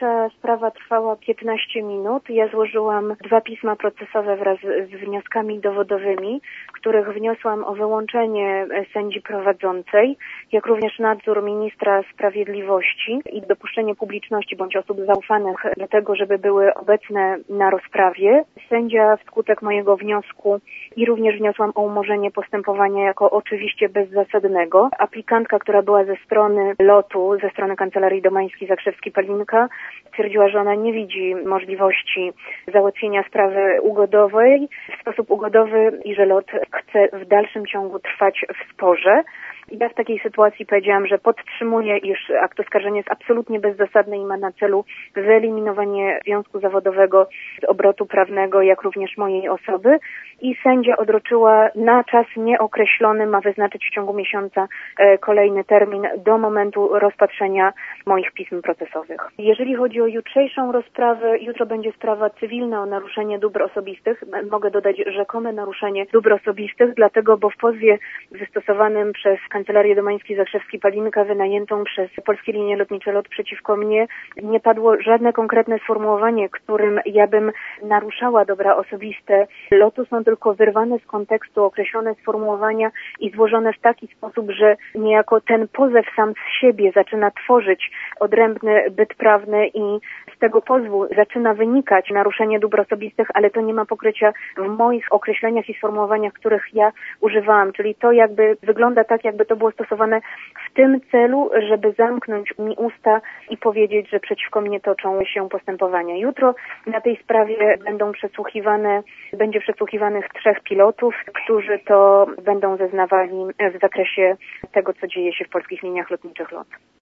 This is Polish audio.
Pierwsza sprawa trwała 15 minut. Ja złożyłam 2 pisma procesowe wraz z wnioskami dowodowymi, których wniosłam o wyłączenie sędzi prowadzącej, jak również nadzór ministra sprawiedliwości i dopuszczenie publiczności bądź osób zaufanych do tego, żeby były obecne na rozprawie. Sędzia wskutek mojego wniosku i również wniosłam o umorzenie postępowania jako oczywiście bezzasadnego. Aplikantka, która była ze strony LOT-u, ze strony Kancelarii Domański-Zakrzewski-Palinka, stwierdziła, że ona nie widzi możliwości załatwienia sprawy ugodowej w sposób ugodowy i że LOT chce w dalszym ciągu trwać w sporze. Ja w takiej sytuacji powiedziałam, że podtrzymuję, iż akt oskarżenia jest absolutnie bezzasadny i ma na celu wyeliminowanie związku zawodowego z obrotu prawnego, jak również mojej osoby. I sędzia odroczyła na czas nieokreślony, ma wyznaczyć w ciągu miesiąca kolejny termin do momentu rozpatrzenia moich pism procesowych. Jeżeli chodzi o jutrzejszą rozprawę, jutro będzie sprawa cywilna o naruszenie dóbr osobistych. Mogę dodać rzekome naruszenie dóbr osobistych, dlatego, bo w pozwie wystosowanym przez Kancelarię Domański-Zakrzewski-Palinka wynajętą przez Polskie Linie Lotnicze LOT przeciwko mnie nie padło żadne konkretne sformułowanie, którym ja bym naruszała dobra osobiste LOT-u. Są tylko wyrwane z kontekstu określone sformułowania i złożone w taki sposób, że niejako ten pozew sam z siebie zaczyna tworzyć odrębny byt prawny i z tego pozwu zaczyna wynikać naruszenie dóbr osobistych, ale to nie ma pokrycia w moich określeniach i sformułowaniach, których ja używałam, czyli to jakby wygląda tak, jakby to było stosowane w tym celu, żeby zamknąć mi usta i powiedzieć, że przeciwko mnie toczą się postępowania. Jutro na tej sprawie będzie przesłuchiwanych 3 pilotów, którzy to będą zeznawali w zakresie tego, co dzieje się w Polskich Liniach Lotniczych LOT.